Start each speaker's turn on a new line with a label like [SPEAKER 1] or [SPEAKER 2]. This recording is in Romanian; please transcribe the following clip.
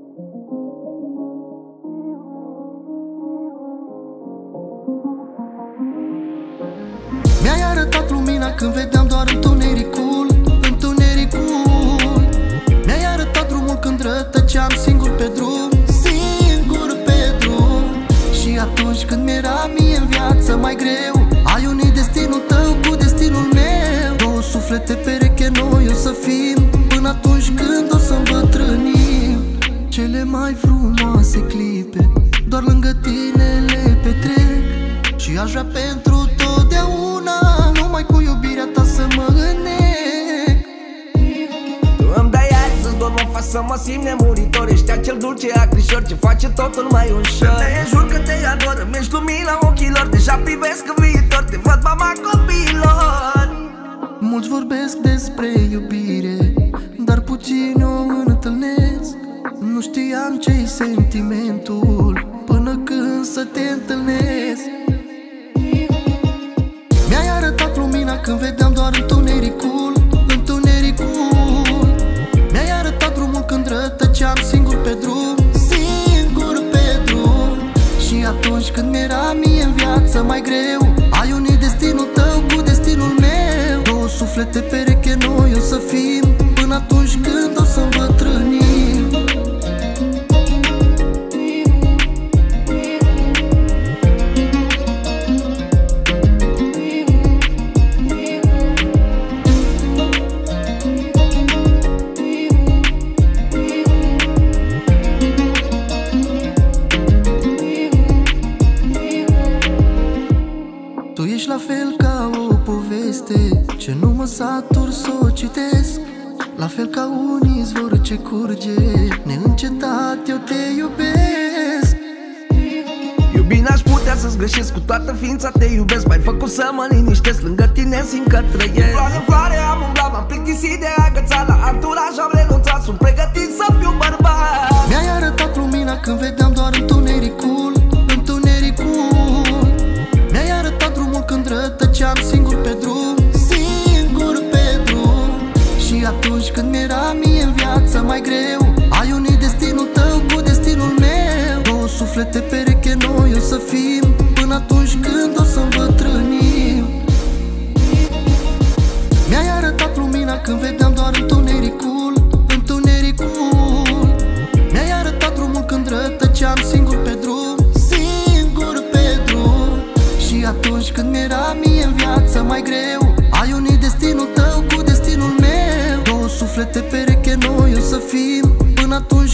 [SPEAKER 1] Mi-ai arătat lumina când vedeam doar întunericul, întunericul. Mi-ai arătat drumul când rătăceam singur pe drum, singur pe drum. Și atunci când mi-era mie în viață mai greu, ai unit destinul tău cu destinul meu. Două suflete pereche, noi o să fim până atunci când o să îmbătrânim. Cele mai frumoase clipe doar lângă tine le petrec. Și aș vrea pentru totdeauna numai cu iubirea ta să mă înnec.
[SPEAKER 2] Tu îmi dai aer să-ți dorm în față, să mă simt nemuritor. Ești acel dulce acrișor ce face totul mai ușor. Te jur că te ador, îmi-ești lumina ochilor. Deja privesc în viitor, te văd mama copiilor.
[SPEAKER 1] Mulți vorbesc despre iubire, dar puțini o întâlnesc. Nu știam ce-i sentimentul până când să te întâlnesc. Mi-ai arătat lumina când vedeam doar întunericul, întunericul. Mi-ai arătat drumul când rătăceam singur pe drum, singur pe drum. Și atunci când mi-era mie în viață mai greu, ai unit destinul tău cu destinul meu. Două suflete pereche, noi o să fim până atunci când o să îmbătrânim. Tu ești la fel ca o poveste ce nu mă satur să o citesc. La fel ca un izvor ce curge neîncetat, eu te iubesc.
[SPEAKER 2] Iubi, n-aș putea să-ți greșesc, cu toată ființa te iubesc. M-ai făcut să mă liniștesc, lângă tine simt că trăiesc. Floare în floare am umblat, m-am plictisit de agățat. La anturaj am renunțat, sunt pregătit să fiu bărbat.
[SPEAKER 1] Mi-ai arătat lumina când vedeam doar întunericul, întunericul. Mi-ai arătat drumul când rătăceam singur pe drum, singur pe drum. Și atunci când mi-era mie în viață mai greu, ai unit destinul tău cu destinul meu. Două suflete pereche, noi o să fim până atunci când o să îmbătrânim. Mi-ai arătat lumina când vedeam doar întunericul, întunericul. Mi-ai arătat drumul când rătăceam singur pe drum, singur pe drum. Și atunci când mi-era mie în viață mai greu, ai unit destinul tău cu destinul meu. Două suflete pereche, noi o să fim până atunci